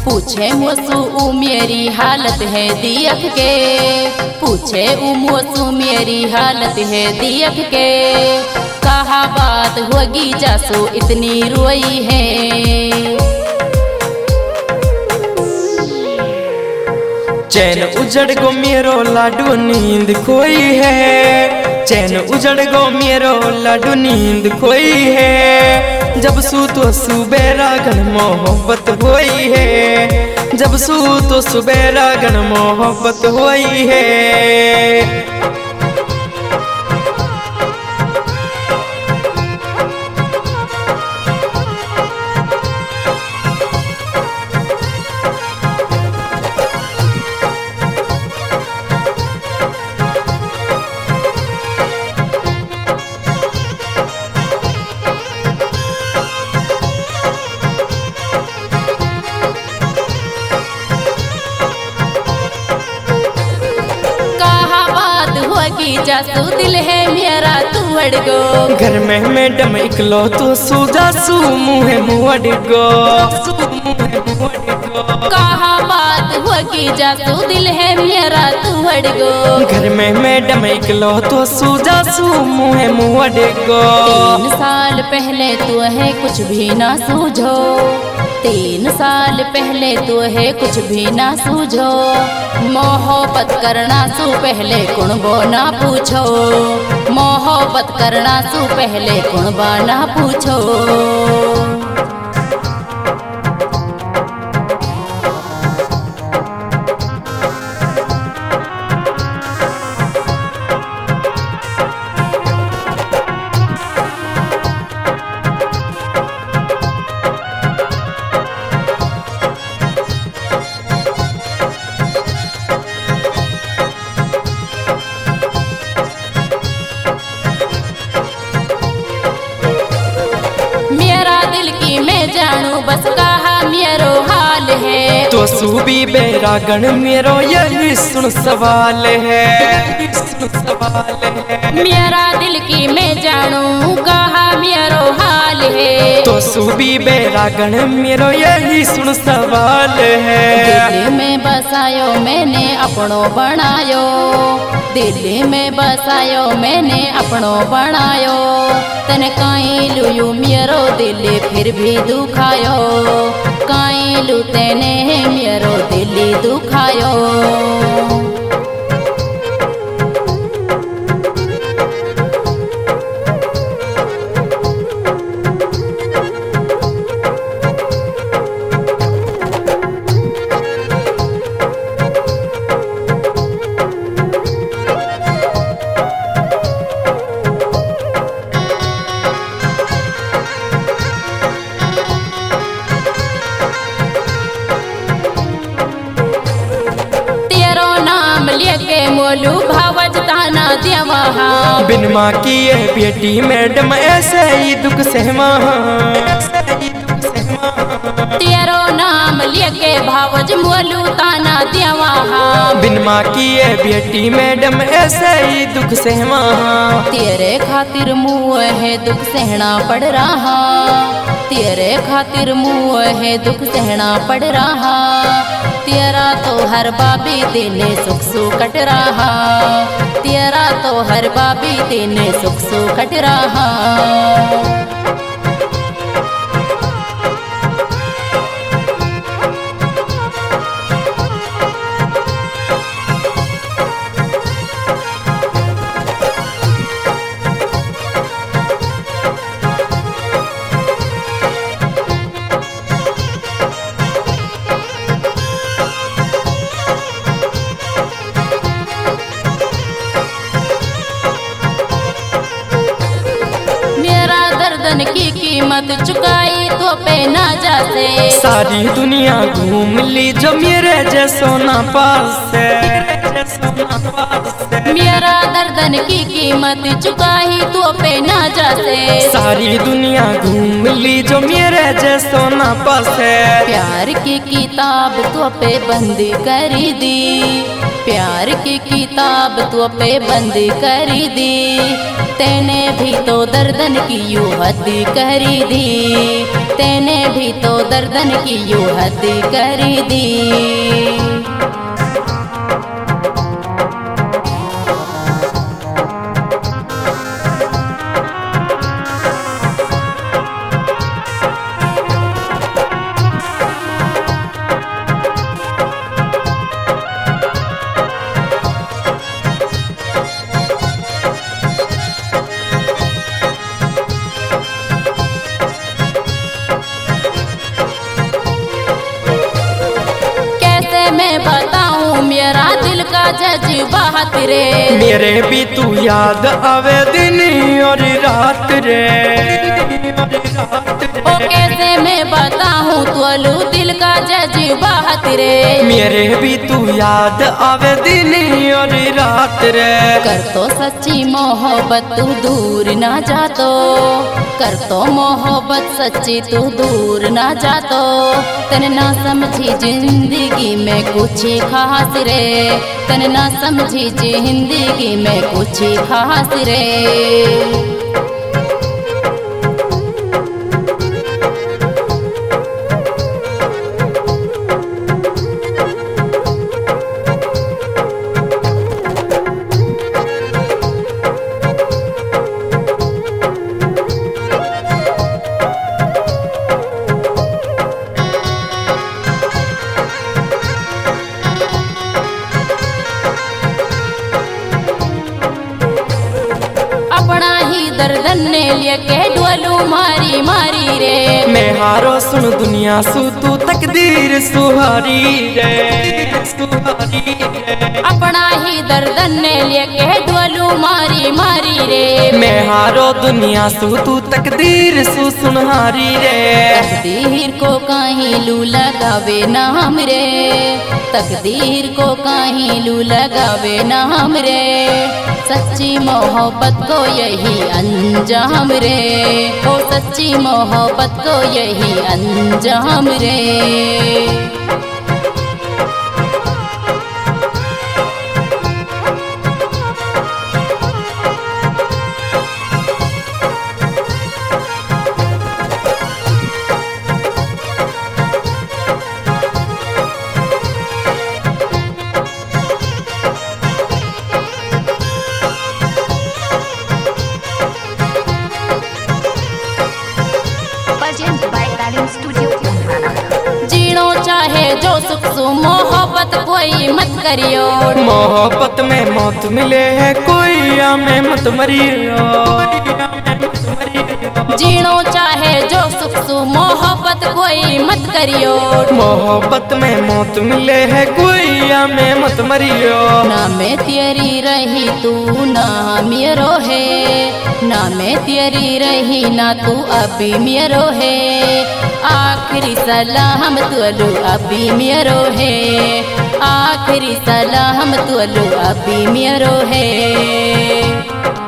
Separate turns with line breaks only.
पूछे मुझसे मेरी हालत है दियक के, पूछे मुझसे मेरी हालत है दियक के। कहा बात होगी जासो इतनी रोई है।
चैन उजड़ गो मेरो लाडू नींद खोई है, चैन उजड़ गो मेरो लाडू नींद खोई है। जब सू तो सुबेरा गन मोहब्बत होई है, जब सू तो सुबेरा गन मोहब्बत होई है।
जासू दिल है मेरा तू अड़गो,
घर में मैडम इकलो तो सूजा सू मुँह मुँह गो।
कहा बात होगी जासू दिल है मेरा तू अड़गो,
घर में मैडम इकलो तो सूजा सू मुँह मुँह गो।
3 साल पहले तू है कुछ भी ना सूझो, 3 साल पहले तू है कुछ भी ना सूझो। मोहब्बत करना सु पहले कुण बो ना पूछो, मोहब्बत करना सु पहले कुण बो ना पूछो। मैं जानू बस कहा मेरो हाल है,
तो सूबी बेरा गण मेरो यही सुन सवाल है, सवाल है।
मेरा दिल की मैं जानू कहा मेरो हाल है,
तो सूबी बेरा गण मेरो यही सुन सवाल है।
दिल में बसायो मैंने अपनों बनायो, दिल में बसायो मैंने अपनों बनायो। तने काई लुयू मेरो दिल फिर भी दुखायो, काई लू तेने मेरो दिल दुखायो। मोलू भावज ताना देवा,
बिन माँ की ये बेटी मैडम ऐसे ही दुख सहमा।
तेरो नाम लेके भावज मोलू ताना देवा,
बिन माँ की ये बेटी मैडम ऐसे ही दुख सहमा।
तेरे खातिर मुँह है दुख सहना पड़ रहा, तेरे खातिर मुँह है दुख सहना पड़ रहा। तेरा तो हर बाबी दिले सुख सु कट रहा, तेरा तो हर बाबी दिले सुख सु कट रहा। की कीमत चुकाई तो पे ना जाते,
सारी दुनिया घूम ली जो मेरे जैसो ना पास है।
मेरा दर्दन की कीमत चुकाई तो पे ना जाते,
सारी दुनिया घूम ली जो मेरे जैसो ना पास है।
प्यार की किताब तो पे बंद कर दी, प्यार की किताब तू पे बंद करी दी, तेने भी तो दर्दन की यूं हद करी दी, तेने भी तो दर्दन की यूं हद करी दी। मैं बताऊं मेरा दिल का जज्बात रे,
मेरे भी तू याद आवे दिन और रात रे,
ओ कैसे मैं बताऊं तोलू दिल का जज्बात रे,
मेरे भी तू याद आवे दिन और रात रे।
कर तो सच्ची मोहब्बत तू दूर ना जातो, कर तो मोहब्बत सच्ची तू दूर ना जातो, तन ना समझी जिंदगी में कुछ खास रे, तन ना समझी जिंदगी में कुछ खास रे। दर्दन ने लिया के डोलू मारी मारी रे,
मैं हारो सुन दुनिया सु तू तकदीर सुहारी रे, सुहारी रे।
अपना ही दर्दन ने लिया के डोलू मारी मारी रे,
मैं हारो दुनिया सु तू तकदीर सु सुनहारी रे।
तकदीर को कहीं लू लगावे नाम रे, तकदीर को कहीं लू लगावे नाम रे, सच्ची मोहब्बत को यही अंजाम रे, ओ सच्ची मोहब्बत को यही अंजाम रे। जीनो चाहे जो सुख सु मोहब्बत कोई मत करियो,
मोहब्बत में मौत मिले है कोई हमें मत मरियो,
जीनो चाहे जो सुख सु मोहब्बत कोई मत करियो,
मोहब्बत में मौत मिले है कोई हमें मत मरियो।
ना मैं तेरी रही तू ना मेरो है, ना मैं तेरी रही ना तू अभी मेरो है, आखिरी सलाम तुलू अभी मेरो है, आखिरी सलाम तुलू अभी मेरो है।